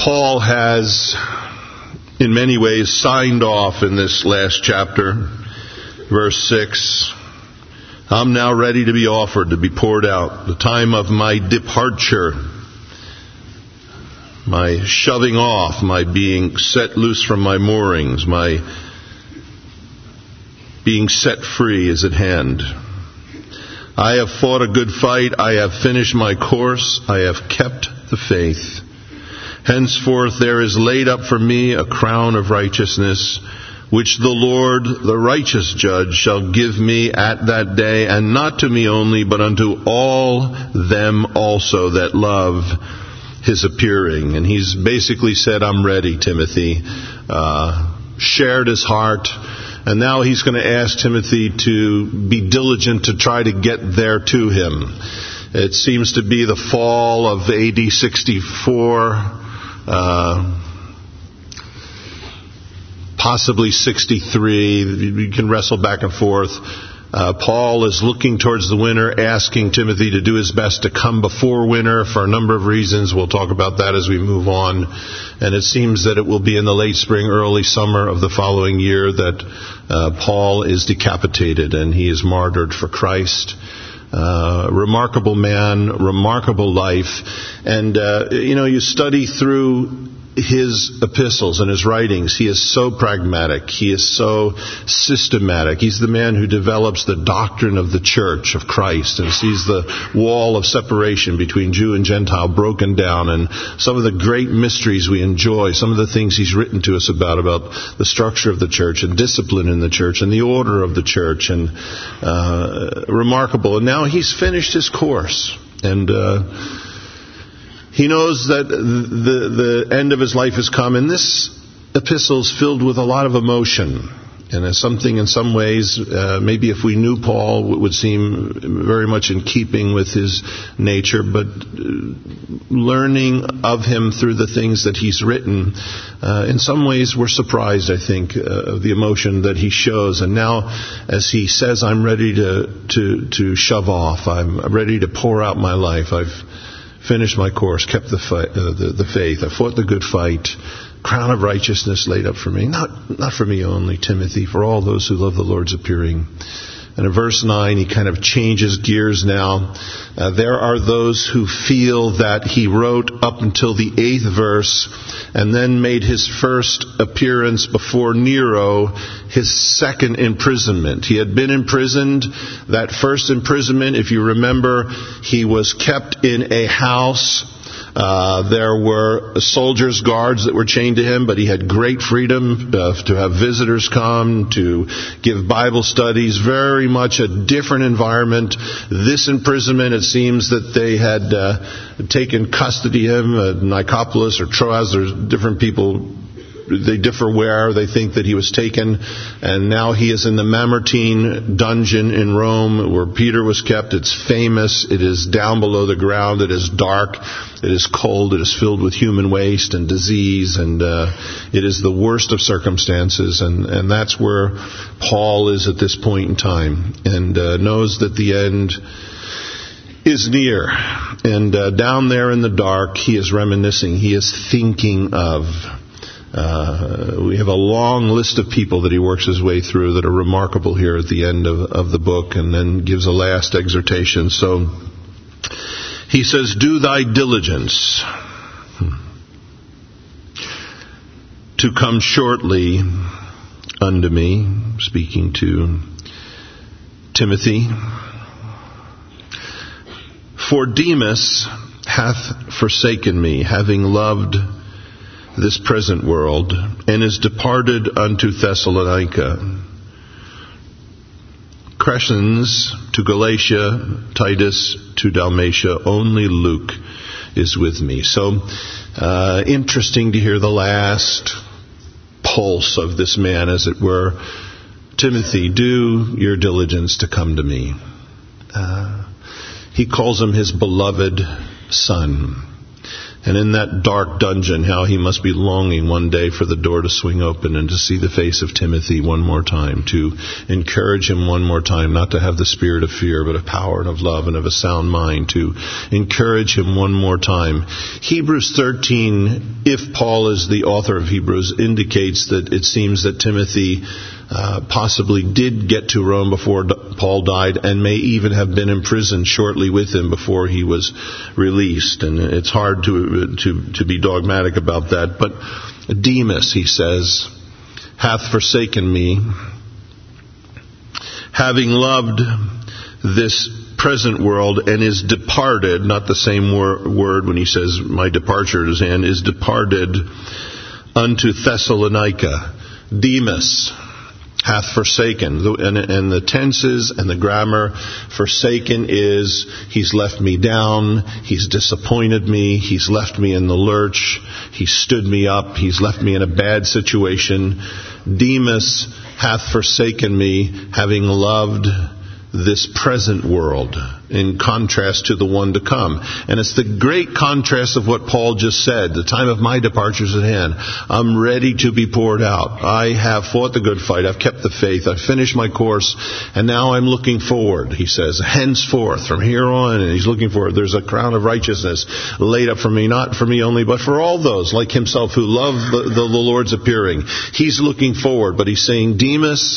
Paul has, in many ways, signed off in this last chapter, verse 6. I'm now ready to be offered, to be poured out. The time of my departure, my shoving off, my being set loose from my moorings, my being set free is at hand. I have fought a good fight. I have finished my course. I have kept the faith. Henceforth there is laid up for me a crown of righteousness, which the Lord, the righteous judge, shall give me at that day, and not to me only, but unto all them also that love his appearing. And he's basically said, I'm ready, Timothy. Shared his heart. And now he's going to ask Timothy to be diligent to try to get there to him. It seems to be the fall of AD 64. Possibly 63. You can wrestle back and forth. Paul is looking towards the winter, asking Timothy to do his best to come before winter for a number of reasons. We'll talk about that as we move on. And it seems that it will be in the late spring, early summer of the following year that Paul is decapitated and he is martyred for Christ. Remarkable man, remarkable life. And, you study through his epistles and his writings. He is so pragmatic. He is so systematic. He's the man who develops the doctrine of the church of Christ and sees the wall of separation between Jew and Gentile broken down, and some of the great mysteries we enjoy, some of the things he's written to us about the structure of the church and discipline in the church and the order of the church, and remarkable. And now he's finished his course, and he knows that the end of his life has come, and this epistle is filled with a lot of emotion. And as something in some ways, maybe if we knew Paul, would seem very much in keeping with his nature, but learning of him through the things that he's written, in some ways we're surprised, I think, of the emotion that he shows. And now, as he says, I'm ready to shove off. I'm ready to pour out my life. I've finished my course, kept the faith. I fought the good fight. Crown of righteousness laid up for me. Not for me only, Timothy, for all those who love the Lord's appearing. And in verse 9, he kind of changes gears now. There are those who feel that he wrote up until the 8th verse and then made his first appearance before Nero his second imprisonment. He had been imprisoned. That first imprisonment, if you remember, he was kept in a house. There were soldiers, guards that were chained to him, but he had great freedom to have visitors come, to give Bible studies, very much a different environment. This imprisonment, it seems that they had taken custody of him, Nicopolis or Troas, there's different people. They differ where they think that he was taken, and now he is in the Mamertine dungeon in Rome where Peter was kept. It's famous. It is down below the ground. It is dark. It is cold. It is filled with human waste and disease, and it is the worst of circumstances, and that's where Paul is at this point in time, and knows that the end is near. And down there in the dark, he is reminiscing. He is thinking of... we have a long list of people that he works his way through that are remarkable here at the end of the book, and then gives a last exhortation. So he says, do thy diligence to come shortly unto me, speaking to Timothy. For Demas hath forsaken me, having loved this present world, and is departed unto Thessalonica. Crescens to Galatia, Titus to Dalmatia, only Luke is with me. So, interesting to hear the last pulse of this man, as it were. Timothy, do your diligence to come to me. He calls him his beloved son. And in that dark dungeon, how he must be longing one day for the door to swing open and to see the face of Timothy one more time, to encourage him one more time, not to have the spirit of fear, but of power and of love and of a sound mind, to encourage him one more time. Hebrews 13, if Paul is the author of Hebrews, indicates that it seems that Timothy possibly did get to Rome before Paul died, and may even have been imprisoned shortly with him before he was released. And it's hard to be dogmatic about that. But Demas, he says, hath forsaken me, having loved this present world, and is departed, not the same word when he says my departure is in, is departed unto Thessalonica. Demas hath forsaken. And the tenses and the grammar, forsaken is he's left me down, he's disappointed me, he's left me in the lurch, he stood me up, he's left me in a bad situation. Demas hath forsaken me, having loved this present world, in contrast to the one to come. And it's the great contrast of what Paul just said. The time of my departure is at hand. I'm ready to be poured out. I have fought the good fight. I've kept the faith. I've finished my course. And now I'm looking forward, he says. Henceforth, from here on, and he's looking forward. There's a crown of righteousness laid up for me, not for me only, but for all those like himself who love the Lord's appearing. He's looking forward, but he's saying, Demas,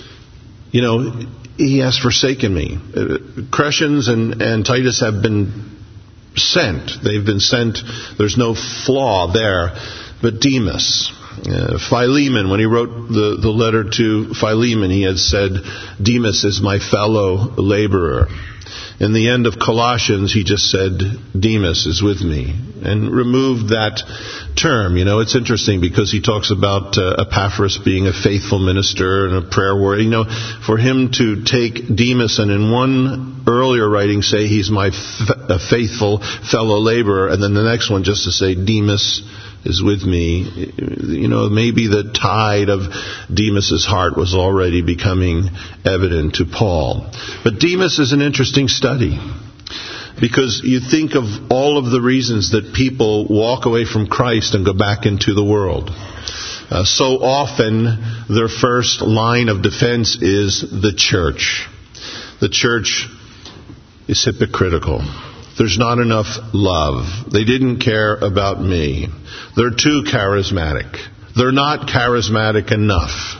he has forsaken me. Crescens and Titus have been sent. They've been sent. There's no flaw there. But Demas, Philemon, when he wrote the letter to Philemon, he had said, Demas is my fellow laborer. In the end of Colossians, he just said, Demas is with me, and removed that term. It's interesting because he talks about Epaphras being a faithful minister and a prayer warrior. For him to take Demas and in one earlier writing say he's my faithful fellow laborer, and then the next one just to say Demas is with me. Maybe the tide of Demas's heart was already becoming evident to Paul. But Demas is an interesting study, because you think of all of the reasons that people walk away from Christ and go back into the world. So often their first line of defense is the church. The church is hypocritical. There's not enough love. They didn't care about me. They're too charismatic. They're not charismatic enough.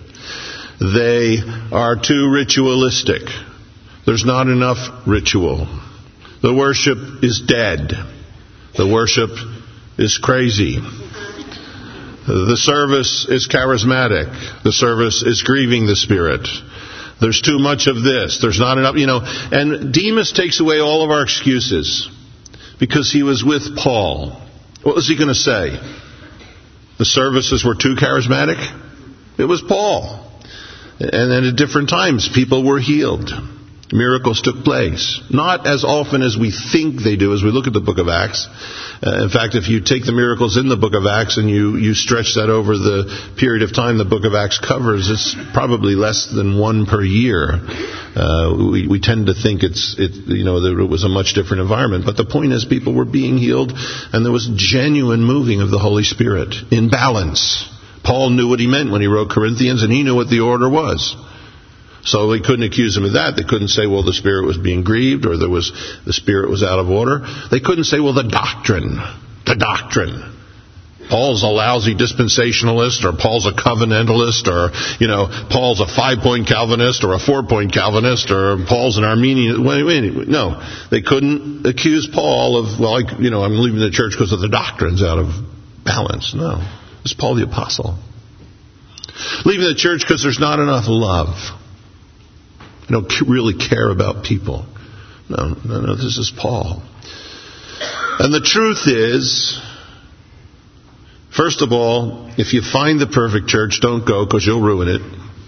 They are too ritualistic. There's not enough ritual. The worship is dead. The worship is crazy. The service is charismatic. The service is grieving the Spirit. There's too much of this. There's not enough, And Demas takes away all of our excuses because he was with Paul. What was he going to say? The services were too charismatic? It was Paul. And then at different times, people were healed. Miracles took place. Not as often as we think they do as we look at the book of Acts. In fact, if you take the miracles in the book of Acts and you stretch that over the period of time the book of Acts covers, it's probably less than one per year. We tend to think that it was a much different environment. But the point is, people were being healed, and there was genuine moving of the Holy Spirit in balance. Paul knew what he meant when he wrote Corinthians, and he knew what the order was. So they couldn't accuse him of that. They couldn't say, well, the Spirit was being grieved, or the Spirit was out of order. They couldn't say, well, the doctrine. Paul's a lousy dispensationalist, or Paul's a covenantalist, or, Paul's a 5-point Calvinist, or a 4-point Calvinist, or Paul's an Arminian. No, they couldn't accuse Paul of, I'm leaving the church because of the doctrine's out of balance. No, it's Paul the Apostle. Leaving the church because there's not enough love. I don't really care about people. No, this is Paul. And the truth is, first of all, if you find the perfect church, don't go because you'll ruin it.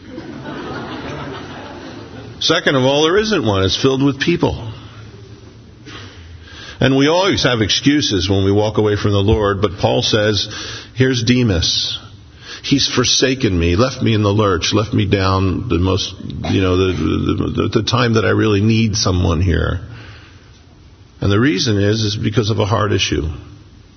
Second of all, there isn't one. It's filled with people. And we always have excuses when we walk away from the Lord, but Paul says, here's Demas. He's forsaken me, left me in the lurch, left me down the most, the time that I really need someone here. And the reason is because of a heart issue.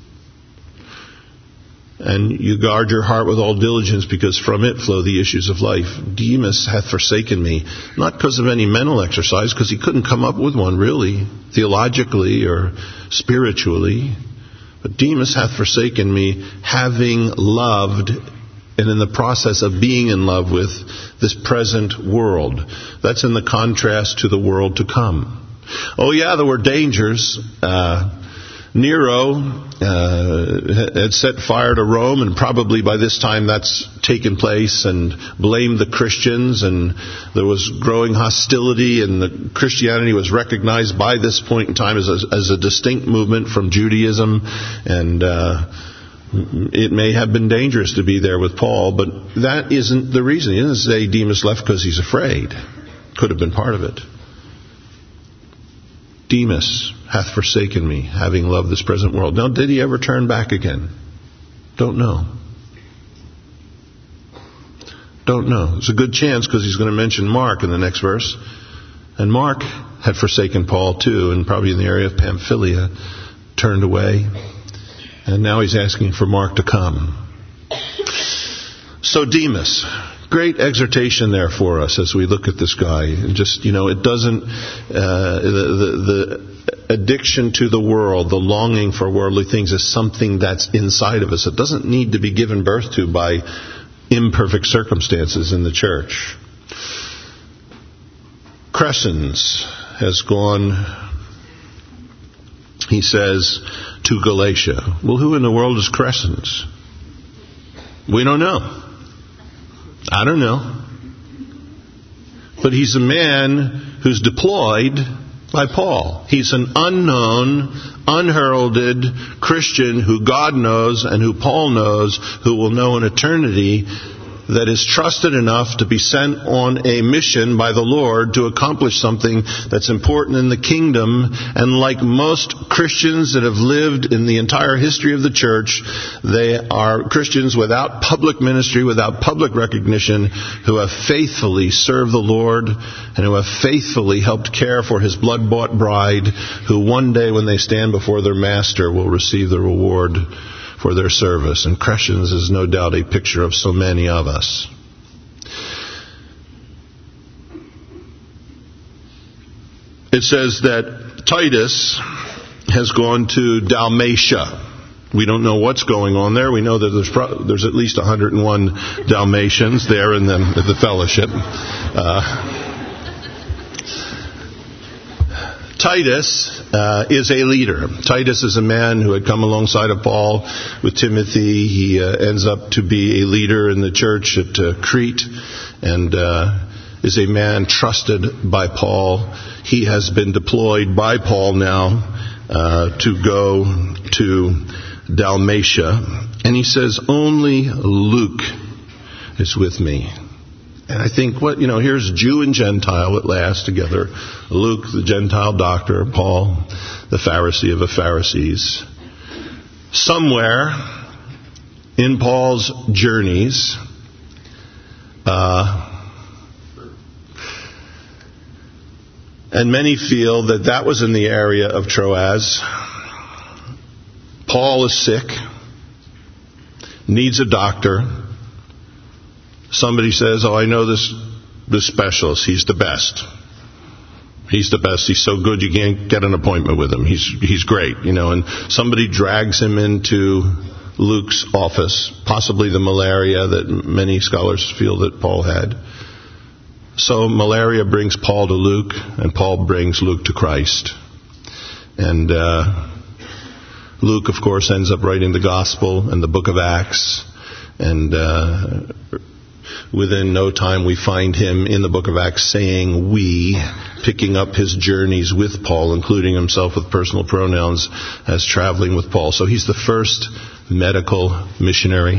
And you guard your heart with all diligence, because from it flow the issues of life. Demas hath forsaken me, not because of any mental exercise, because he couldn't come up with one really, theologically or spiritually. But Demas hath forsaken me, having loved, and in the process of being in love with, this present world. That's in the contrast to the world to come. Oh yeah, there were dangers. Nero had set fire to Rome, and probably by this time that's taken place, and blamed the Christians, and there was growing hostility, and the Christianity was recognized by this point in time as a distinct movement from Judaism, and it may have been dangerous to be there with Paul, but that isn't the reason. He doesn't say Demas left because he's afraid. Could have been part of it. Demas hath forsaken me, having loved this present world. Now, did he ever turn back again? Don't know. Don't know. There's a good chance, because he's going to mention Mark in the next verse. And Mark had forsaken Paul too, and probably in the area of Pamphylia, turned away. And now he's asking for Mark to come. So Demas, great exhortation there for us as we look at this guy. And just, it doesn't, the addiction to the world, the longing for worldly things is something that's inside of us. It doesn't need to be given birth to by imperfect circumstances in the church. Crescens has gone, he says, to Galatia. Well, who in the world is Crescens? We don't know. I don't know. But he's a man who's deployed by Paul. He's an unknown, unheralded Christian who God knows and who Paul knows, who will know in eternity, that is trusted enough to be sent on a mission by the Lord to accomplish something that's important in the kingdom. And like most Christians that have lived in the entire history of the church, they are Christians without public ministry, without public recognition, who have faithfully served the Lord and who have faithfully helped care for His blood-bought bride, who one day when they stand before their Master will receive the reward for their service. And Crescens is no doubt a picture of so many of us. It says that Titus has gone to Dalmatia. We don't know what's going on there. We know that there's at least 101 Dalmatians there in the fellowship. Titus is a leader. Titus is a man who had come alongside of Paul with Timothy. He ends up to be a leader in the church at Crete, and is a man trusted by Paul. He has been deployed by Paul now to go to Dalmatia. And he says, only Luke is with me. And I think, here's Jew and Gentile at last together. Luke, the Gentile doctor, Paul, the Pharisee of the Pharisees. Somewhere in Paul's journeys, and many feel that was in the area of Troas. Paul is sick, needs a doctor. Somebody says, I know this specialist. He's the best. He's the best. He's so good you can't get an appointment with him. He's great, and somebody drags him into Luke's office, possibly the malaria that many scholars feel that Paul had. So malaria brings Paul to Luke, and Paul brings Luke to Christ. And Luke, of course, ends up writing the Gospel and the book of Acts. And within no time we find him in the book of Acts saying we, picking up his journeys with Paul, including himself with personal pronouns as traveling with Paul. So he's the first medical missionary,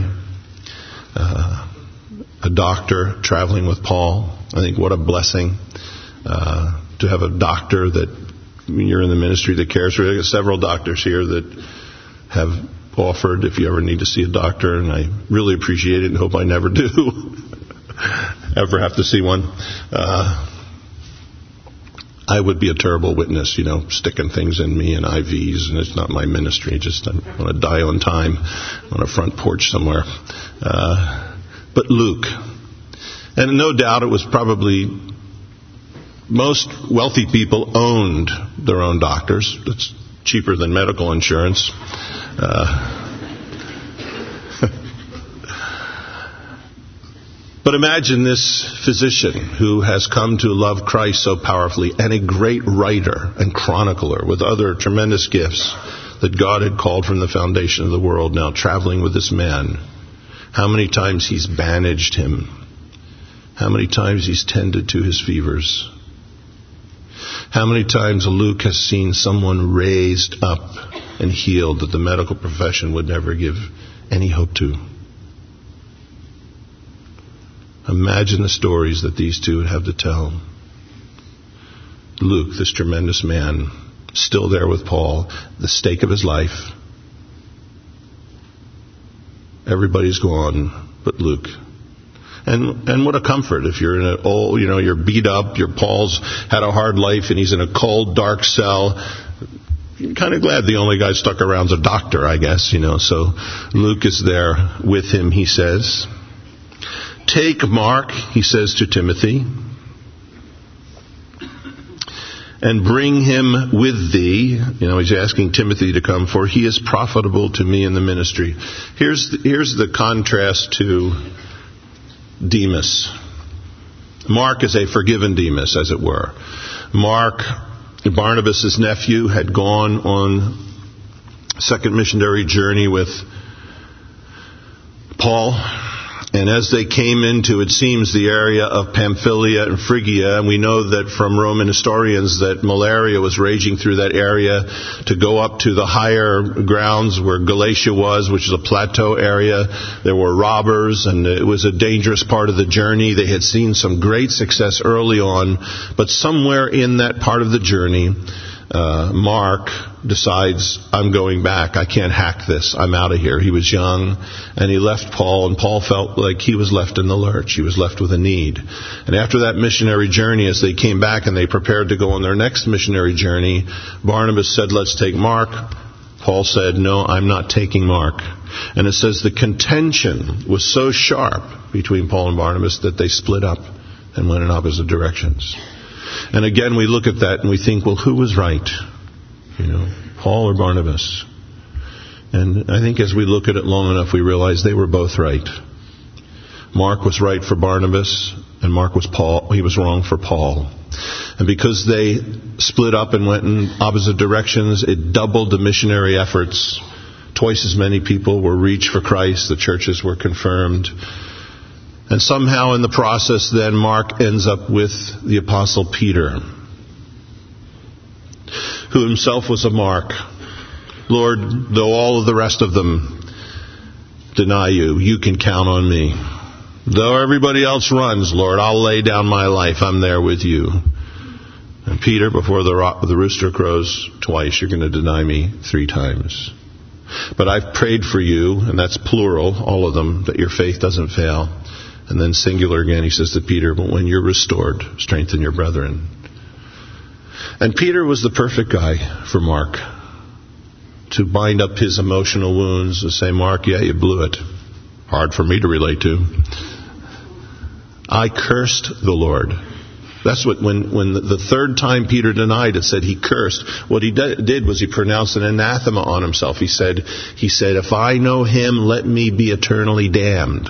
a doctor traveling with Paul. I think what a blessing to have a doctor that, when you're in the ministry, that cares for you. There's several doctors here that have offered if you ever need to see a doctor, and I really appreciate it and hope I never do ever have to see one. I would be a terrible witness, sticking things in me and IVs, and it's not my ministry. Just I want to die on time on a front porch somewhere. But Luke, and no doubt it was probably most wealthy people owned their own doctors. That's cheaper than medical insurance. But imagine this physician who has come to love Christ so powerfully, and a great writer and chronicler with other tremendous gifts that God had called from the foundation of the world, now traveling with this man. How many times he's bandaged him. How many times he's tended to his fevers. How many times Luke has seen someone raised up and healed that the medical profession would never give any hope to. Imagine the stories that these two would have to tell. Luke, this tremendous man, still there with Paul, the stake of his life. Everybody's gone but Luke. And what a comfort if you're in an old, you're beat up, your Paul's had a hard life and he's in a cold, dark cell. You're kind of glad the only guy stuck around is a doctor, I guess, So Luke is there with him, he says. Take Mark, he says to Timothy, and bring him with thee. He's asking Timothy to come, for he is profitable to me in the ministry. Here's the contrast to Demas. Mark is a forgiven Demas, as it were. Mark, Barnabas' nephew, had gone on a second missionary journey with Paul. And as they came into, it seems, the area of Pamphylia and Phrygia, and we know that from Roman historians that malaria was raging through that area, to go up to the higher grounds where Galatia was, which is a plateau area. There were robbers, and it was a dangerous part of the journey. They had seen some great success early on, but somewhere in that part of the journey, Mark decides, I'm going back. I can't hack this. I'm out of here. He was young, and he left Paul, and Paul felt like he was left in the lurch. He was left with a need. And after that missionary journey, as they came back and they prepared to go on their next missionary journey, Barnabas said, let's take Mark. Paul said, no, I'm not taking Mark. And it says the contention was so sharp between Paul and Barnabas that they split up and went in opposite directions. And again, we look at that and we think, well, who was right? Paul or Barnabas? And I think as we look at it long enough, we realize they were both right. Mark was right for Barnabas, and he was wrong for Paul. And because they split up and went in opposite directions, it doubled the missionary efforts. Twice as many people were reached for Christ. The churches were confirmed. And somehow in the process, then, Mark ends up with the Apostle Peter, who himself was a mark. Lord, though all of the rest of them deny you, you can count on me. Though everybody else runs, Lord, I'll lay down my life. I'm there with you. And Peter, before the rooster crows twice, you're going to deny me 3 times. But I've prayed for you, and that's plural, all of them, that your faith doesn't fail. And then singular again, he says to Peter, but when you're restored, strengthen your brethren. And Peter was the perfect guy for Mark to bind up his emotional wounds and say, Mark, yeah, you blew it. Hard for me to relate to. I cursed the Lord. That's what, when the third time Peter denied, it said he cursed. What he did was he pronounced an anathema on himself. He said, if I know him, let me be eternally damned.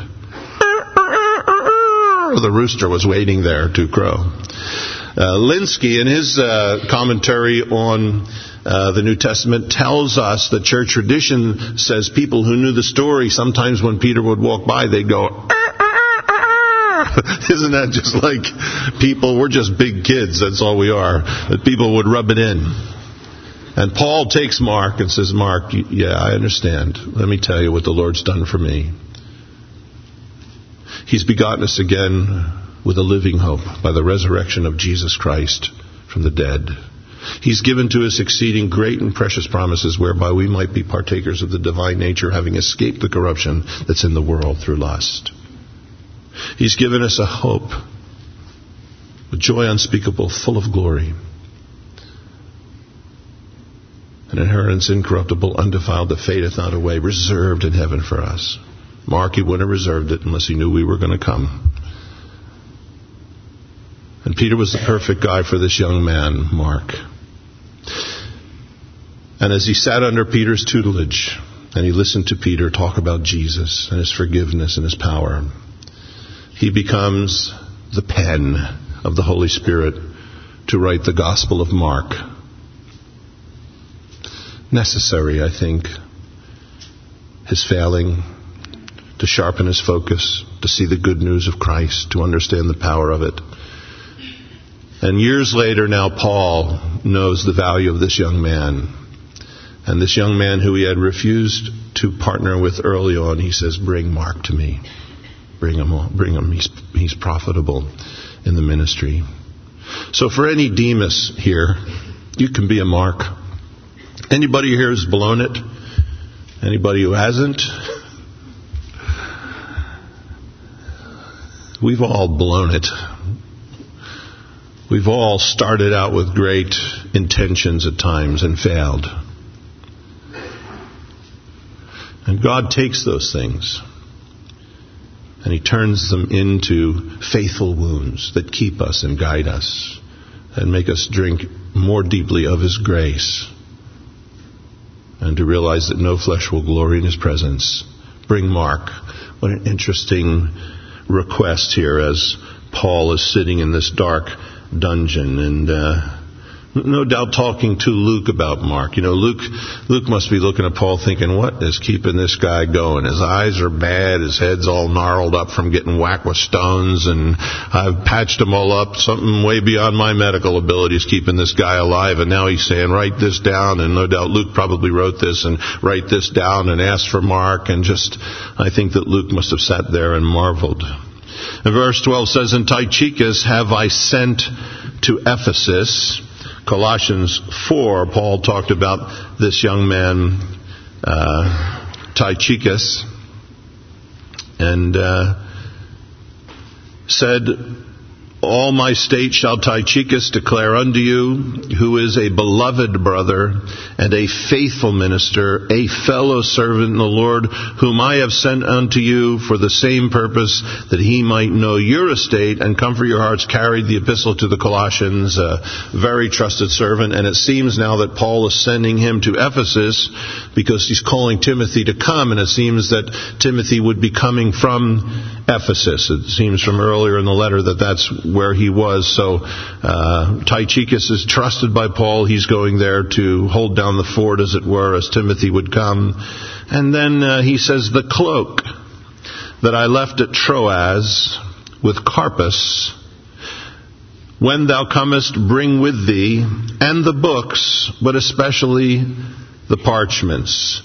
The rooster was waiting there to crow. Linsky, in his commentary on the New Testament, tells us that church tradition says people who knew the story, sometimes when Peter would walk by, they'd go, Isn't that just like people? We're just big kids, that's all we are. That people would rub it in. And Paul takes Mark and says, Mark, yeah, I understand. Let me tell you what the Lord's done for me. He's begotten us again with a living hope by the resurrection of Jesus Christ from the dead. He's given to us exceeding great and precious promises whereby we might be partakers of the divine nature, having escaped the corruption that's in the world through lust. He's given us a hope, a joy unspeakable, full of glory. an inheritance incorruptible, undefiled, that fadeth not away, reserved in heaven for us. Mark, he wouldn't have reserved it unless he knew we were going to come. And Peter was the perfect guy for this young man, Mark. And as he sat under Peter's tutelage, and he listened to Peter talk about Jesus and his forgiveness and his power, he becomes the pen of the Holy Spirit to write the Gospel of Mark. Necessary, I think, his failing to sharpen his focus, to see the good news of Christ, to understand the power of it. And years later now, Paul knows the value of this young man. And this young man who he had refused to partner with early on, he says, bring Mark to me. Bring him. He's profitable in the ministry. So for any Demas here, you can be a Mark. Anybody here who's blown it? Anybody who hasn't? We've all blown it. We've all started out with great intentions at times and failed. And God takes those things and He turns them into faithful wounds that keep us and guide us and make us drink more deeply of His grace, and to realize that no flesh will glory in His presence. Bring Mark. What an interesting request here as Paul is sitting in this dark dungeon and no doubt talking to Luke about Mark. You know, Luke must be looking at Paul thinking, what is keeping this guy going? His eyes are bad. His head's all gnarled up from getting whacked with stones, and I've patched him all up. Something way beyond my medical abilities keeping this guy alive. And now he's saying, write this down. And no doubt Luke probably wrote this and write this down and asked for Mark. And I think that Luke must have sat there and marveled. And verse 12 says, and Tychicus have I sent to Ephesus. Colossians 4, Paul talked about this young man, Tychicus, and said, all my state shall Tychicus declare unto you, who is a beloved brother and a faithful minister, a fellow servant in the Lord, whom I have sent unto you for the same purpose, that he might know your estate and comfort your hearts. Carried the epistle to the Colossians, a very trusted servant. And it seems now that Paul is sending him to Ephesus because he's calling Timothy to come, and it seems that Timothy would be coming from Ephesus. It seems from earlier in the letter that that's where he was. So Tychicus is trusted by Paul. He's going there to hold down the fort, as it were, as Timothy would come. And then he says, the cloak that I left at Troas with Carpus, when thou comest, bring with thee, and the books, but especially the parchments.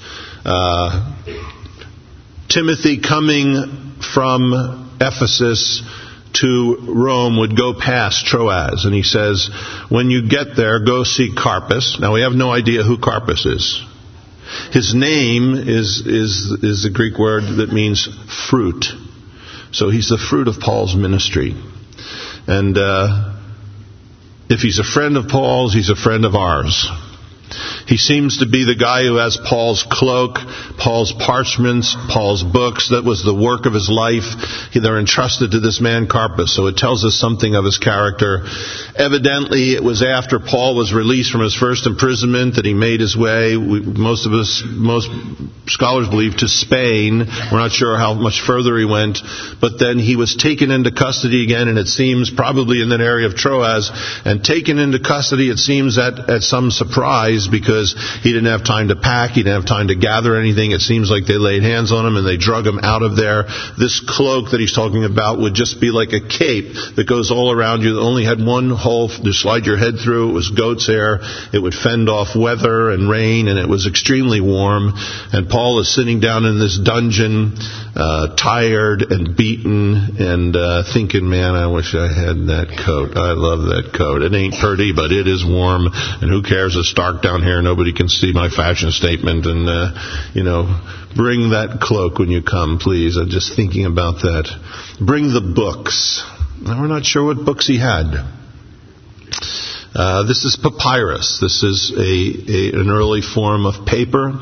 Timothy coming from Ephesus to Rome would go past Troas, and he says, when you get there, go see Carpus. Now we have no idea who Carpus is. His name is the Greek word that means fruit. So he's the fruit of Paul's ministry. And if he's a friend of Paul's, he's a friend of ours. He seems to be the guy who has Paul's cloak, Paul's parchments, Paul's books. That was the work of his life. They're entrusted to this man Carpus, so it tells us something of his character. Evidently, it was after Paul was released from his first imprisonment that he made his way, most scholars believe, to Spain. We're not sure how much further he went, but then he was taken into custody again, and it seems probably in that area of Troas, and taken into custody, it seems, at some surprise, because he didn't have time to pack, he didn't have time to gather anything. It seems like they laid hands on him and they drug him out of there. This cloak that he's talking about would just be like a cape that goes all around you, that only had one hole to slide your head through. It was goat's hair. It would fend off weather and rain, and it was extremely warm. And Paul is sitting down in this dungeon, tired and beaten, and thinking, man, I wish I had that coat. I love that coat. It ain't pretty, but it is warm, and who cares? It's dark down here. Nobody can see my fashion statement. And, bring that cloak when you come, please. I'm just thinking about that. Bring the books. Now, we're not sure what books he had. This is papyrus. This is an early form of paper.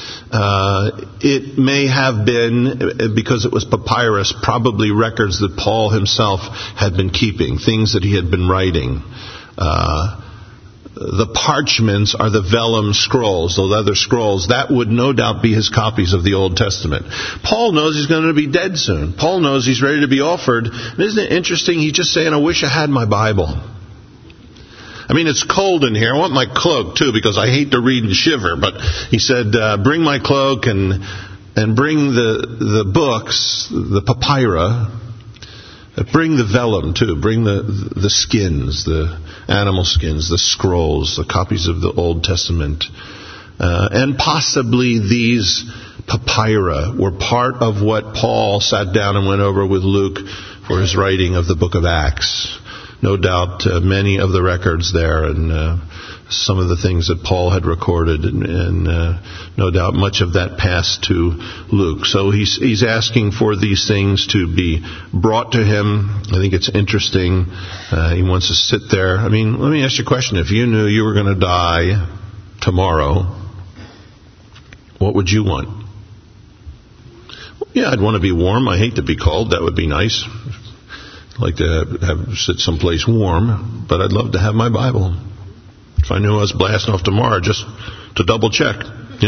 It may have been, because it was papyrus, probably records that Paul himself had been keeping, things that he had been writing. The parchments are the vellum scrolls, the leather scrolls. That would no doubt be his copies of the Old Testament. Paul knows he's going to be dead soon. Paul knows he's ready to be offered. And isn't it interesting? He's just saying, I wish I had my Bible. I mean, it's cold in here. I want my cloak, too, because I hate to read and shiver. But he said, bring my cloak and bring the books, the papyra. Bring the vellum, too. Bring the skins, the animal skins, the scrolls, the copies of the Old Testament. And possibly these papyra were part of what Paul sat down and went over with Luke for his writing of the book of Acts. No doubt many of the records there and some of the things that Paul had recorded, and no doubt much of that passed to Luke. So he's asking for these things to be brought to him. I think it's interesting. He wants to sit there. I mean, let me ask you a question. If you knew you were going to die tomorrow, what would you want? Yeah, I'd want to be warm. I hate to be cold. That would be nice. I'd like to sit someplace warm, but I'd love to have my Bible. If I knew I was blasting off tomorrow, just to double check,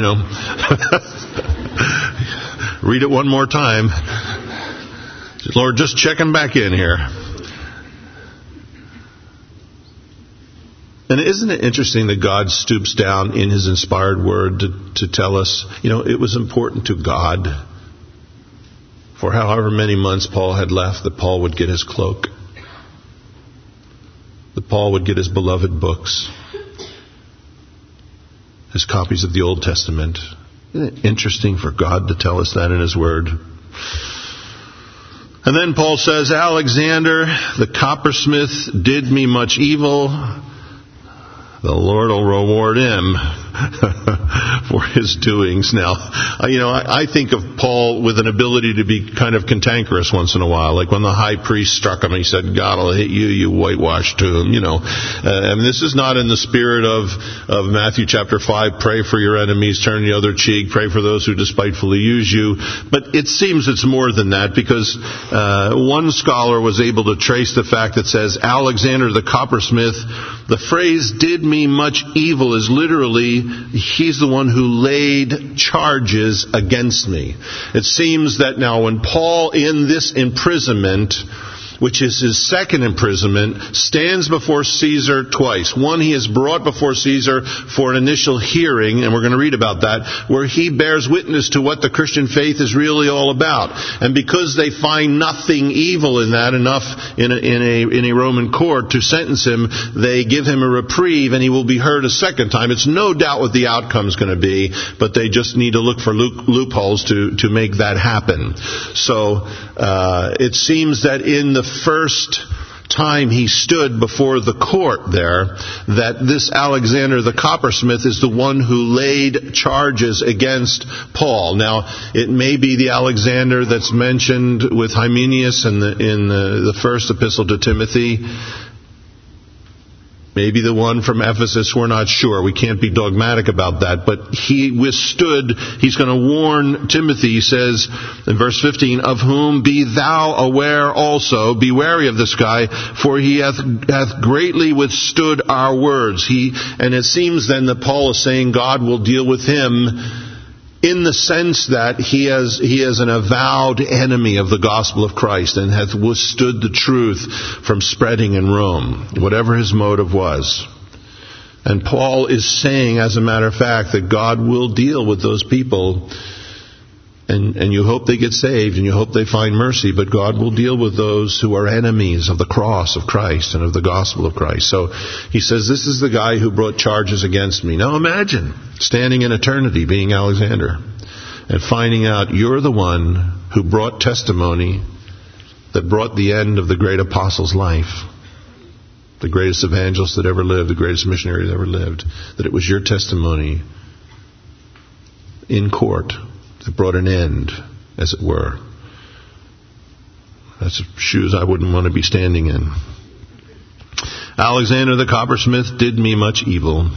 read it one more time. Lord, just checking back in here. And isn't it interesting that God stoops down in His inspired word to tell us, it was important to God for however many months Paul had left that Paul would get his cloak, that Paul would get his beloved books, his copies of the Old Testament. Isn't it interesting for God to tell us that in His Word? And then Paul says, Alexander, the coppersmith, did me much evil. The Lord will reward him for his doings. Now, I think of Paul with an ability to be kind of cantankerous once in a while. Like when the high priest struck him, he said, God will hit you, you whitewashed tomb. And this is not in the spirit of Matthew chapter 5, pray for your enemies, turn the other cheek, pray for those who despitefully use you. But it seems it's more than that, because one scholar was able to trace the fact that says, Alexander the coppersmith, the phrase did me much evil is literally, he's the one who laid charges against me. It seems that now when Paul, in this imprisonment, which is his second imprisonment, stands before Caesar twice. One, he is brought before Caesar for an initial hearing, and we're going to read about that, where he bears witness to what the Christian faith is really all about. And because they find nothing evil in that, enough in a Roman court to sentence him, they give him a reprieve, and he will be heard a second time. It's no doubt what the outcome is going to be, but they just need to look for loopholes to make that happen. So it seems that in the first time he stood before the court there, that this Alexander the coppersmith is the one who laid charges against Paul. Now, it may be the Alexander that's mentioned with Hymenaeus in the first epistle to Timothy. Maybe the one from Ephesus, we're not sure. We can't be dogmatic about that. But he withstood, he's going to warn Timothy, he says in verse 15, of whom be thou aware also, be wary of this guy, for he hath greatly withstood our words. And it seems then that Paul is saying God will deal with him in the sense that he is an avowed enemy of the gospel of Christ and hath withstood the truth from spreading in Rome, whatever his motive was. And Paul is saying, as a matter of fact, that God will deal with those people. And you hope they get saved and you hope they find mercy, but God will deal with those who are enemies of the cross of Christ and of the gospel of Christ. So he says, this is the guy who brought charges against me. Now imagine standing in eternity being Alexander and finding out you're the one who brought testimony that brought the end of the great apostle's life, the greatest evangelist that ever lived, the greatest missionary that ever lived, that it was your testimony in court that brought an end, as it were. That's shoes I wouldn't want to be standing in. Alexander the coppersmith did me much evil.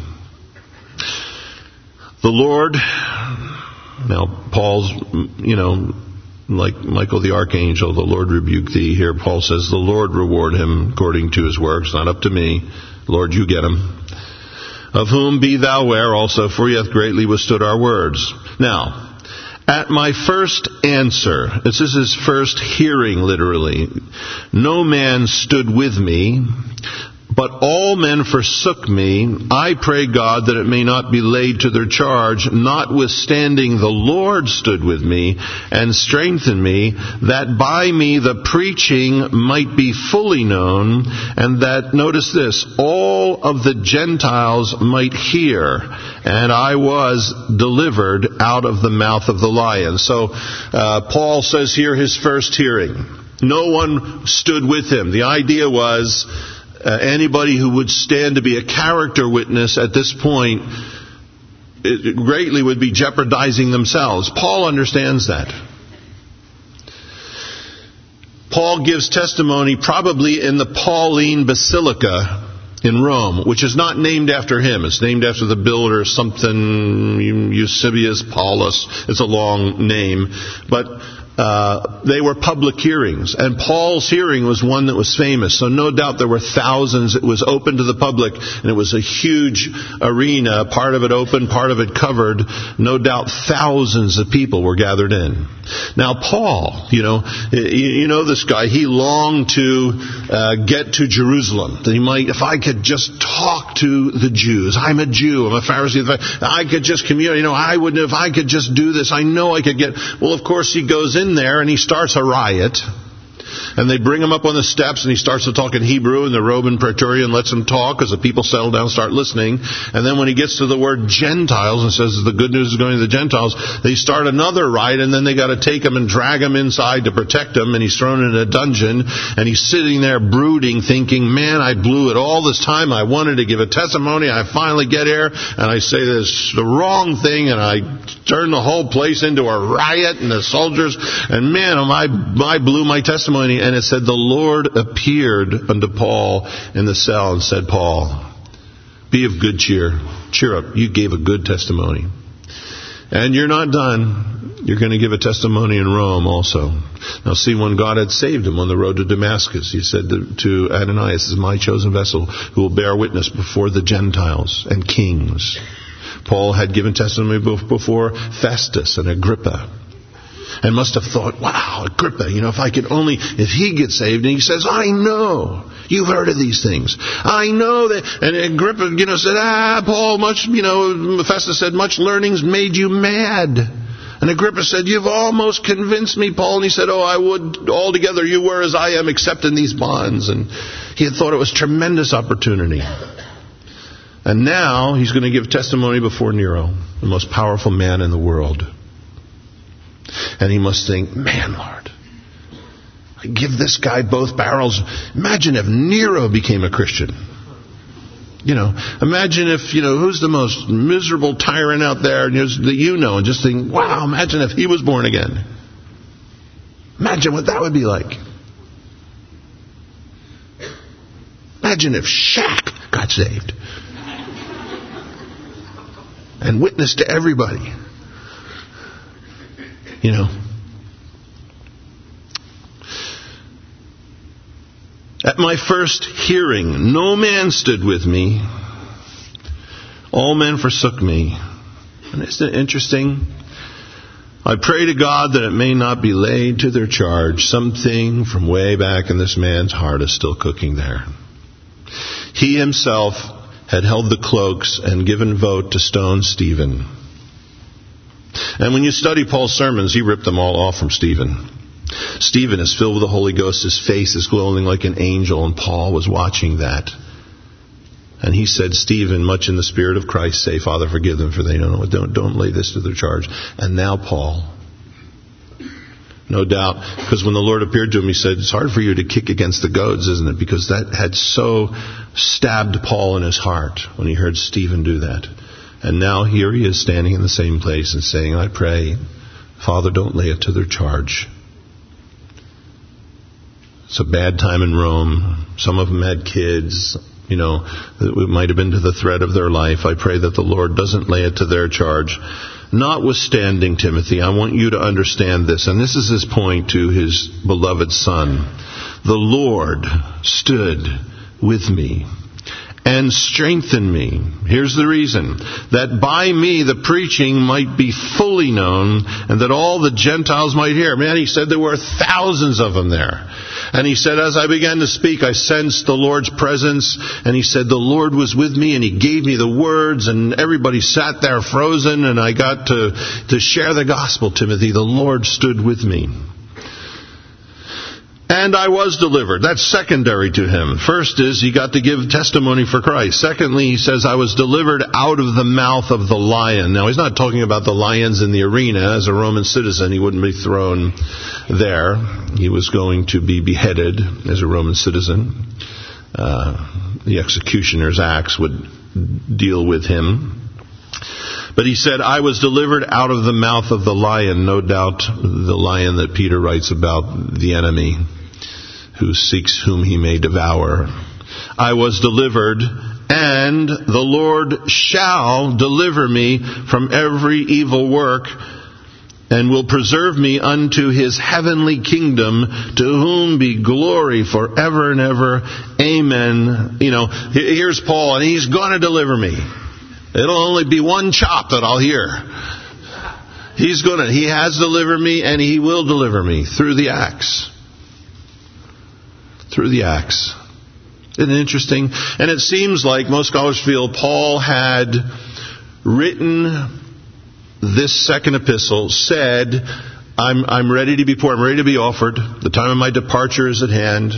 The Lord, now Paul's, like Michael the archangel, the Lord rebuke thee. Here Paul says, the Lord reward him according to his works, not up to me. Lord, you get him. Of whom be thou aware also, for he hath greatly withstood our words. Now, at my first answer, this is his first hearing literally, no man stood with me, but all men forsook me. I pray God that it may not be laid to their charge, notwithstanding the Lord stood with me and strengthened me, that by me the preaching might be fully known, and that, notice this, all of the Gentiles might hear, and I was delivered out of the mouth of the lion. So Paul says here his first hearing. No one stood with him. The idea was anybody who would stand to be a character witness at this point it greatly would be jeopardizing themselves. Paul understands that. Paul gives testimony probably in the Pauline Basilica in Rome, which is not named after him. It's named after the builder, something, Eusebius Paulus. It's a long name. But they were public hearings, and Paul's hearing was one that was famous. So no doubt there were thousands. It was open to the public, and it was a huge arena, part of it open, part of it covered. No doubt thousands of people were gathered in. Now Paul, you know this guy, he longed to get to Jerusalem. That he might, if I could just talk to the Jews. I'm a Jew, I'm a Pharisee. If I could just communicate, I wouldn't, if I could just do this, I know I could get. Well, of course he goes in there and he starts a riot, and they bring him up on the steps, and he starts to talk in Hebrew, and the Roman Praetorian lets him talk as the people settle down and start listening. And then when he gets to the word Gentiles and says the good news is going to the Gentiles, they start another riot, and then they got to take him and drag him inside to protect him, and he's thrown in a dungeon, and he's sitting there brooding, thinking, man, I blew it all this time. I wanted to give a testimony. I finally get here, and I say this the wrong thing, and I turn the whole place into a riot, and the soldiers, and man, I blew my testimony. And it said, the Lord appeared unto Paul in the cell and said, Paul, be of good cheer. Cheer up. You gave a good testimony. And you're not done. You're going to give a testimony in Rome also. Now see, when God had saved him on the road to Damascus, he said to Ananias, this is my chosen vessel who will bear witness before the Gentiles and kings. Paul had given testimony before Festus and Agrippa. And must have thought, wow, Agrippa, if he gets saved, and he says, I know, you've heard of these things. I know that, and Agrippa, said, Paul, Festus said, much learning's made you mad. And Agrippa said, you've almost convinced me, Paul. And he said, I would altogether you were as I am, except in these bonds. And he had thought it was tremendous opportunity. And now he's going to give testimony before Nero, the most powerful man in the world. And he must think, man, Lord, I give this guy both barrels. Imagine if Nero became a Christian. Imagine if, who's the most miserable tyrant out there and just think, wow, imagine if he was born again. Imagine what that would be like. Imagine if Shaq got saved and witnessed to everybody. At my first hearing, no man stood with me. All men forsook me. And isn't it interesting? I pray to God that it may not be laid to their charge. Something from way back in this man's heart is still cooking there. He himself had held the cloaks and given vote to stone Stephen. And when you study Paul's sermons, he ripped them all off from Stephen. Stephen is filled with the Holy Ghost. His face is glowing like an angel, and Paul was watching that. And he said, Stephen, much in the spirit of Christ, say, Father, forgive them, for they don't know what. Don't lay this to their charge. And now Paul, no doubt, because when the Lord appeared to him, he said, it's hard for you to kick against the goads, isn't it? Because that had so stabbed Paul in his heart when he heard Stephen do that. And now here he is standing in the same place and saying, I pray, Father, don't lay it to their charge. It's a bad time in Rome. Some of them had kids. it might have been to the threat of their life. I pray that the Lord doesn't lay it to their charge. Notwithstanding, Timothy, I want you to understand this, and this is his point to his beloved son. The Lord stood with me and strengthened me. Here's the reason. That by me the preaching might be fully known, and that all the Gentiles might hear. Man, he said there were thousands of them there. And he said, as I began to speak, I sensed the Lord's presence. And he said, the Lord was with me, and he gave me the words, and everybody sat there frozen, and I got to share the gospel, Timothy. The Lord stood with me. And I was delivered. That's secondary to him. First is he got to give testimony for Christ. Secondly, he says, I was delivered out of the mouth of the lion. Now, he's not talking about the lions in the arena. As a Roman citizen, he wouldn't be thrown there. He was going to be beheaded as a Roman citizen. The executioner's axe would deal with him. But he said, I was delivered out of the mouth of the lion. No doubt the lion that Peter writes about, the enemy who seeks whom he may devour. I was delivered, and the Lord shall deliver me from every evil work, and will preserve me unto his heavenly kingdom, to whom be glory forever and ever. Amen. Here's Paul, and he's going to deliver me. It'll only be one chop that I'll hear. He has delivered me, and he will deliver me through the axe. Through the axe. Isn't it interesting? And it seems like most scholars feel Paul had written this second epistle, said, I'm ready to be poured, I'm ready to be offered. The time of my departure is at hand.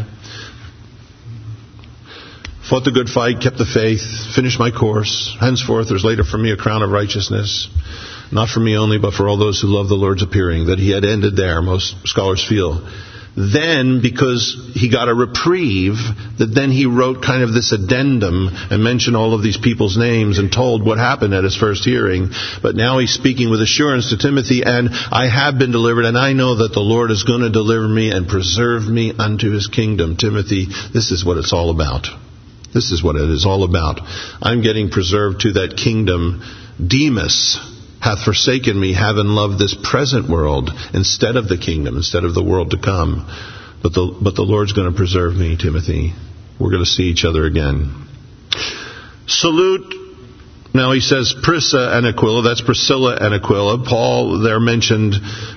Fought the good fight, kept the faith, finished my course. Henceforth there's laid up for me a crown of righteousness, not for me only, but for all those who love the Lord's appearing. That he had ended there, most scholars feel. Then, because he got a reprieve, that then he wrote kind of this addendum and mentioned all of these people's names and told what happened at his first hearing. But now he's speaking with assurance to Timothy, and I have been delivered, and I know that the Lord is going to deliver me and preserve me unto his kingdom. Timothy, this is what it's all about. This is what it is all about. I'm getting preserved to that kingdom. Demas hath forsaken me, having loved this present world instead of the kingdom, instead of the world to come. But the Lord's going to preserve me, Timothy. We're going to see each other again. Salute. Now he says Prisca and Aquila. That's Priscilla and Aquila. Paul there mentioned,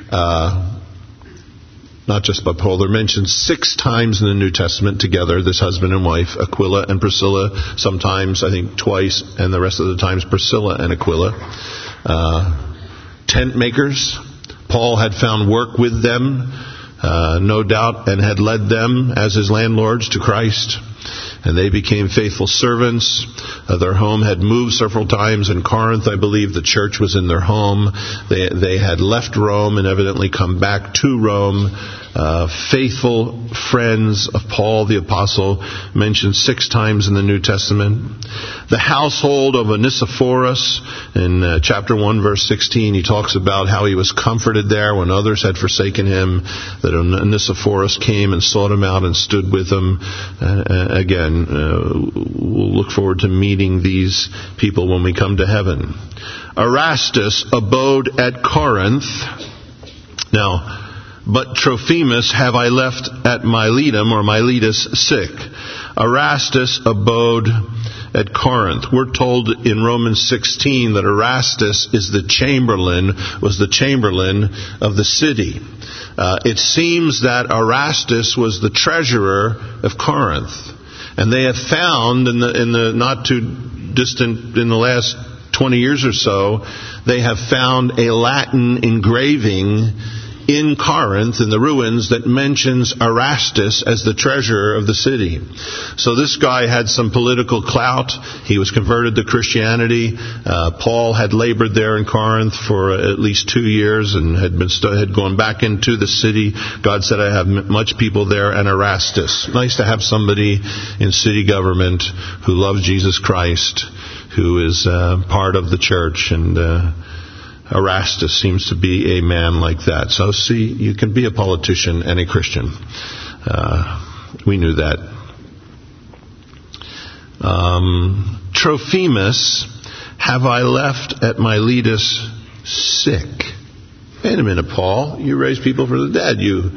not just by Paul, they're mentioned 6 times in the New Testament together, this husband and wife, Aquila and Priscilla. Sometimes, I think, twice, and the rest of the times Priscilla and Aquila. Tent makers. Paul had found work with them, no doubt, and had led them as his landlords to Christ. And they became faithful servants. Their home had moved several times. In Corinth, I believe, the church was in their home. They had left Rome and evidently come back to Rome. Faithful friends of Paul the Apostle, mentioned 6 times in the New Testament. The household of Onesiphorus, in chapter 1, verse 16, he talks about how he was comforted there when others had forsaken him, that Onesiphorus came and sought him out and stood with him. Again, we'll look forward to meeting these people when we come to heaven. Erastus abode at Corinth. Now, but Trophimus have I left at Miletum, or Miletus, sick. Erastus abode at Corinth. We're told in Romans 16 that Erastus was the chamberlain of the city. It seems that Erastus was the treasurer of Corinth. And they have found in the not too distant, in the last 20 years or so, they have found a Latin engraving in Corinth, in the ruins, that mentions Erastus as the treasurer of the city. So this guy had some political clout. He was converted to Christianity. Paul had labored there in Corinth for at least 2 years and had gone back into the city. God said, I have much people there, and Erastus. Nice to have somebody in city government who loves Jesus Christ, who is part of the church, and Erastus seems to be a man like that. So see, you can be a politician and a Christian. We knew that. Trophimus have I left at Miletus sick. Wait a minute, Paul. You raised people from the dead. You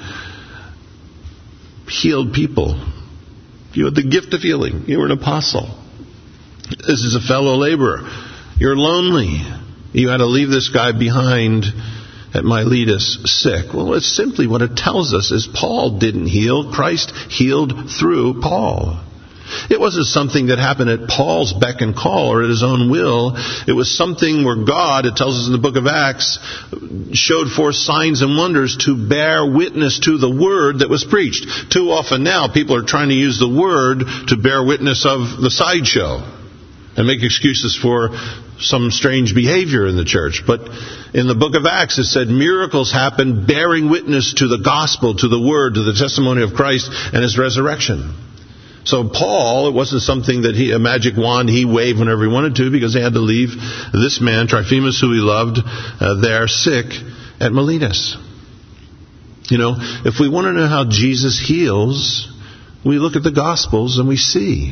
healed people. You had the gift of healing. You were an apostle. This is a fellow laborer. You're lonely. You had to leave this guy behind at Miletus sick. Well, it's simply what it tells us is Paul didn't heal. Christ healed through Paul. It wasn't something that happened at Paul's beck and call or at his own will. It was something where God, it tells us in the book of Acts, showed forth signs and wonders to bear witness to the word that was preached. Too often now, people are trying to use the word to bear witness of the sideshow and make excuses for some strange behavior in the church. But in the book of Acts, it said miracles happened bearing witness to the gospel, to the word, to the testimony of Christ and his resurrection. So Paul, it wasn't something that a magic wand he waved whenever he wanted to, because he had to leave this man, Trophimus, who he loved, there sick at Miletus. You know, if we want to know how Jesus heals, we look at the Gospels and we see.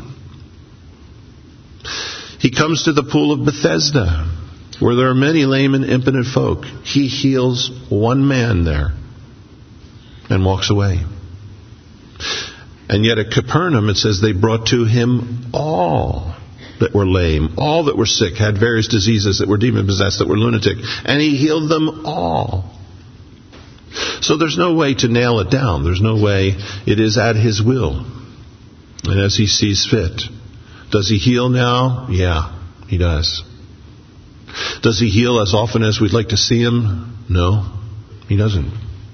He comes to the pool of Bethesda, where there are many lame and impotent folk. He heals one man there and walks away. And yet at Capernaum, it says they brought to him all that were lame, all that were sick, had various diseases, that were demon-possessed, that were lunatic, and he healed them all. So there's no way to nail it down. There's no way. It is at his will and as he sees fit. Does he heal now? Yeah, he does. Does he heal as often as we'd like to see him? No, he doesn't.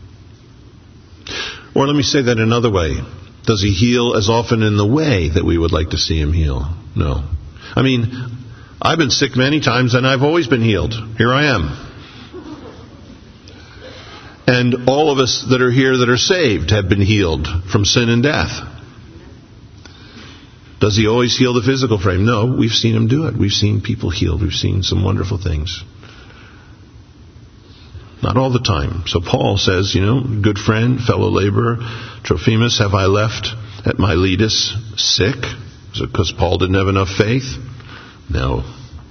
Or let me say that another way. Does he heal as often in the way that we would like to see him heal? No. I mean, I've been sick many times and I've always been healed. Here I am. And all of us that are here that are saved have been healed from sin and death. Does he always heal the physical frame? No, we've seen him do it. We've seen people healed. We've seen some wonderful things. Not all the time. So Paul says, good friend, fellow laborer, Trophimus have I left at Miletus sick? Is it because Paul didn't have enough faith? No.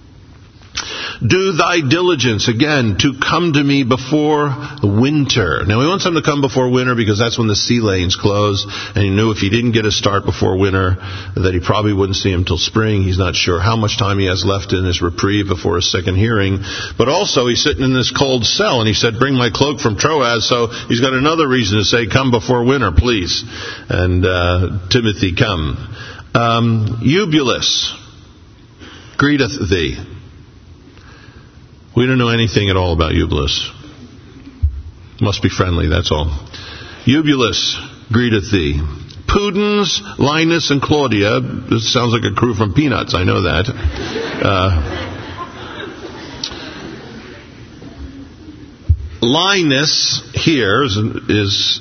Do thy diligence, again, to come to me before winter. Now, he wants him to come before winter because that's when the sea lanes close. And he knew if he didn't get a start before winter, that he probably wouldn't see him till spring. He's not sure how much time he has left in his reprieve before his second hearing. But also, he's sitting in this cold cell, and he said, bring my cloak from Troas. So he's got another reason to say, come before winter, please. And Timothy, come. Eubulus greeteth thee. We don't know anything at all about Eubulus. Must be friendly, that's all. Eubulus greeteth thee. Pudens, Linus, and Claudia. This sounds like a crew from Peanuts, I know that. Linus here is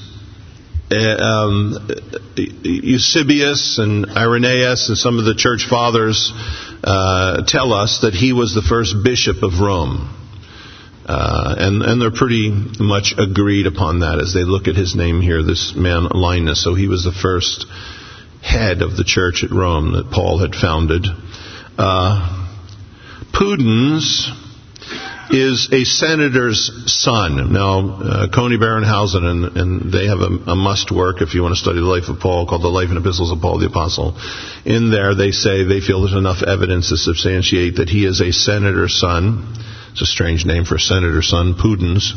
Eusebius and Irenaeus and some of the church fathers tell us that he was the first bishop of Rome. And they're pretty much agreed upon that as they look at his name here, this man Linus. So he was the first head of the church at Rome that Paul had founded. Pudens is a senator's son. Now, Coney Barrenhausen, and they have a must work if you want to study the life of Paul, called The Life and Epistles of Paul the Apostle. In there, they say they feel there's enough evidence to substantiate that he is a senator's son. It's a strange name for a senator's son, Pudens.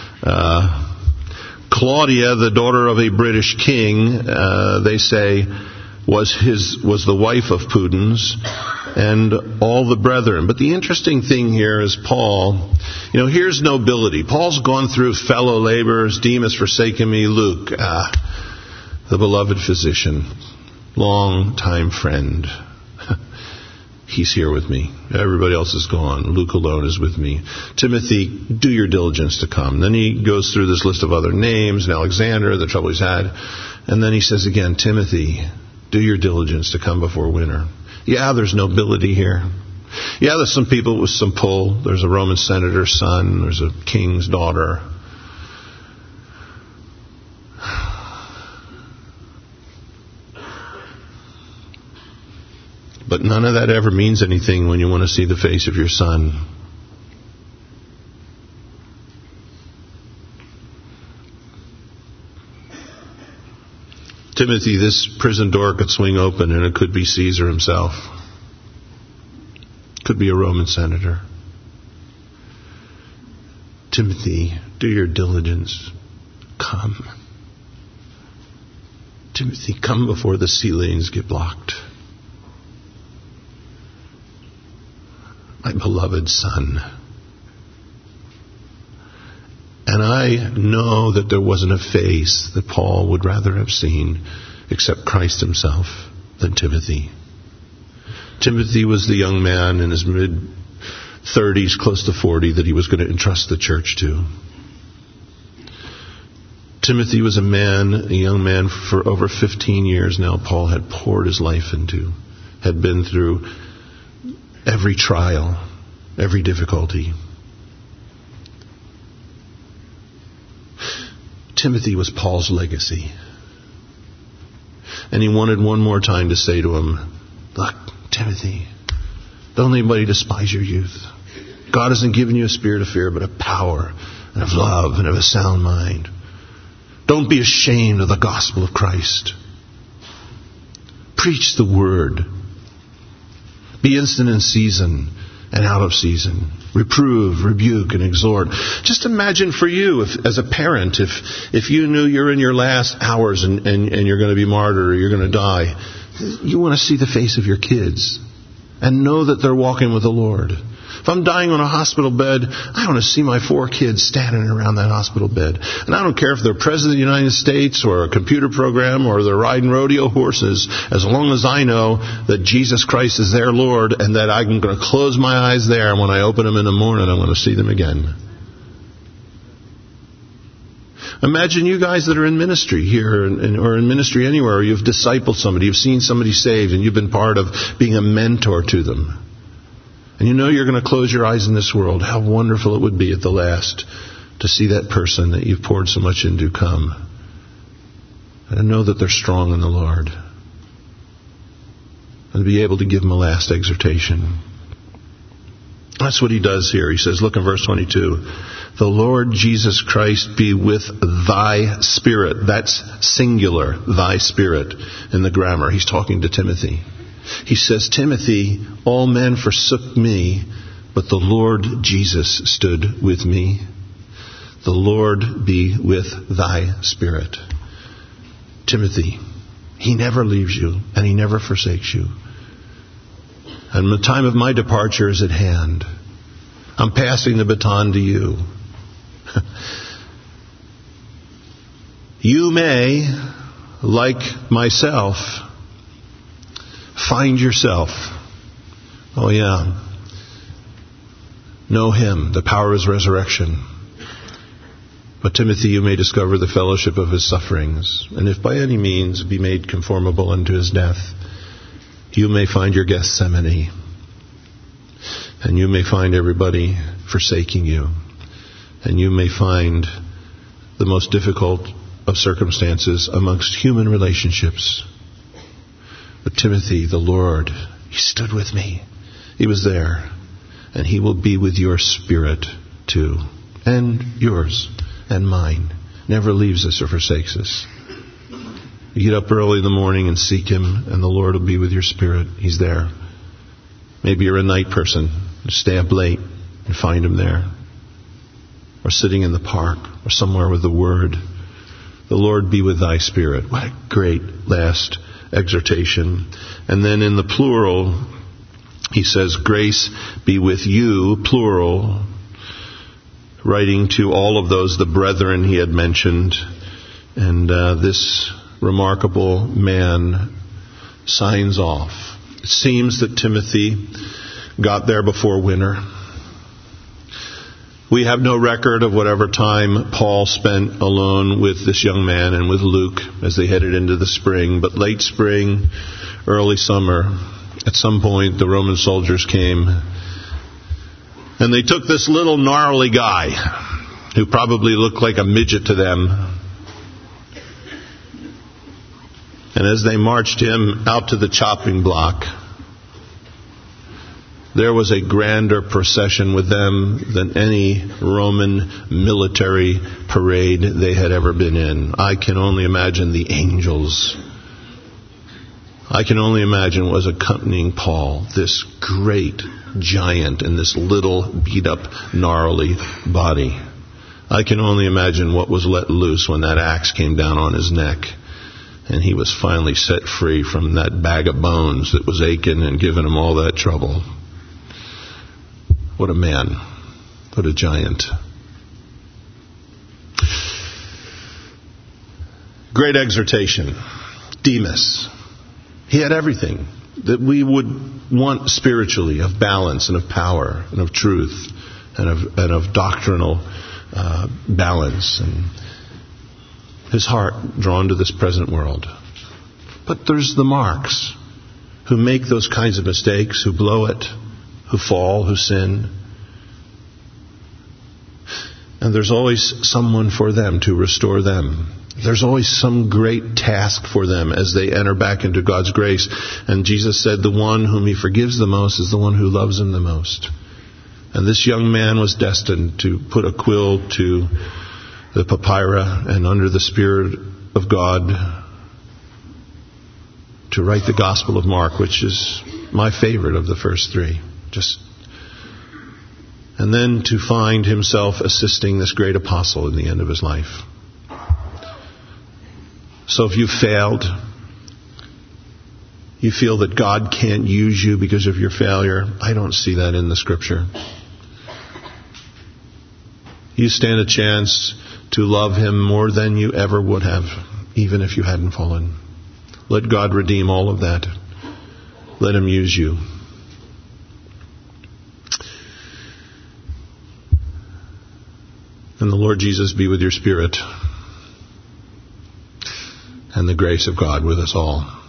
Claudia, the daughter of a British king, they say, was the wife of Pudens, and all the brethren. But the interesting thing here is Paul, here's nobility. Paul's gone through fellow laborers, Demas forsaken me, Luke, the beloved physician, long-time friend. He's here with me. Everybody else is gone. Luke alone is with me. Timothy, do your diligence to come. Then he goes through this list of other names, and Alexander, the trouble he's had. And then he says again, Timothy, do your diligence to come before winter. Yeah, there's nobility here. Yeah, there's some people with some pull. There's a Roman senator's son. There's a king's daughter. But but none of that ever means anything when you want to see the face of your son. Timothy, this prison door could swing open and it could be Caesar himself. Could be a Roman senator. Timothy, do your diligence. Come. Timothy, come before the sea lanes get blocked. My beloved son. And I know that there wasn't a face that Paul would rather have seen except Christ himself than Timothy. Timothy was the young man in his mid-30s, close to 40, that he was going to entrust the church to. Timothy was a young man for over 15 years now Paul had poured his life into, had been through every trial, every difficulty. Timothy was Paul's legacy. And he wanted one more time to say to him, look, Timothy, don't let anybody despise your youth. God hasn't given you a spirit of fear, but of power and of love and of a sound mind. Don't be ashamed of the gospel of Christ. Preach the word. Be instant in season and out of season. Reprove, rebuke, and exhort. Just imagine for you, as a parent, if you knew you're in your last hours and you're going to be martyred or you're going to die, you want to see the face of your kids and know that they're walking with the Lord. If I'm dying on a hospital bed, I want to see my 4 kids standing around that hospital bed. And I don't care if they're President of the United States or a computer program or they're riding rodeo horses, as long as I know that Jesus Christ is their Lord and that I'm going to close my eyes there, and when I open them in the morning, I'm going to see them again. Imagine you guys that are in ministry here or in ministry anywhere, or you've discipled somebody, you've seen somebody saved, and you've been part of being a mentor to them. And you know you're going to close your eyes in this world. How wonderful it would be at the last to see that person that you've poured so much into come. And to know that they're strong in the Lord. And to be able to give them a last exhortation. That's what he does here. He says, look in verse 22. The Lord Jesus Christ be with thy spirit. That's singular, thy spirit in the grammar. He's talking to Timothy. He says, Timothy, all men forsook me, but the Lord Jesus stood with me. The Lord be with thy spirit. Timothy, he never leaves you and he never forsakes you. And the time of my departure is at hand. I'm passing the baton to you. You may, like myself, find yourself. Oh yeah. Know him, the power of his resurrection. But Timothy, you may discover the fellowship of his sufferings. And if by any means be made conformable unto his death, you may find your Gethsemane. And you may find everybody forsaking you. And you may find the most difficult of circumstances amongst human relationships. But Timothy, the Lord, he stood with me. He was there. And he will be with your spirit too. And yours and mine. Never leaves us or forsakes us. You get up early in the morning and seek him, and the Lord will be with your spirit. He's there. Maybe you're a night person. Stay up late and find him there. Or sitting in the park or somewhere with the word. The Lord be with thy spirit. What a great last exhortation. And then in the plural, he says, grace be with you, plural, writing to all of those, the brethren he had mentioned. And this remarkable man signs off. It seems that Timothy got there before winter. We have no record of whatever time Paul spent alone with this young man and with Luke as they headed into the spring. But late spring, early summer, at some point the Roman soldiers came and they took this little gnarly guy who probably looked like a midget to them. And as they marched him out to the chopping block, There was a grander procession with them than any Roman military parade they had ever been in. I can only imagine the angels. I can only imagine what was accompanying Paul, this great giant in this little beat-up, gnarly body. I can only imagine what was let loose when that axe came down on his neck and he was finally set free from that bag of bones that was aching and giving him all that trouble. What a man. What a giant. Great exhortation. Demas. He had everything that we would want spiritually, of balance and of power and of truth and of doctrinal balance, and his heart drawn to this present world. But there's the marks who make those kinds of mistakes, who blow it, who fall, who sin. And there's always someone for them to restore them. There's always some great task for them as they enter back into God's grace. And Jesus said the one whom he forgives the most is the one who loves him the most. And this young man was destined to put a quill to the papyrus and under the Spirit of God to write the Gospel of Mark, which is my favorite of the first three. And then to find himself assisting this great apostle in the end of his life. So if you failed, you feel that God can't use you because of your failure, I don't see that in the Scripture. You stand a chance to love him more than you ever would have, even if you hadn't fallen. Let God redeem all of that. Let him use you. And the Lord Jesus be with your spirit. And the grace of God with us all.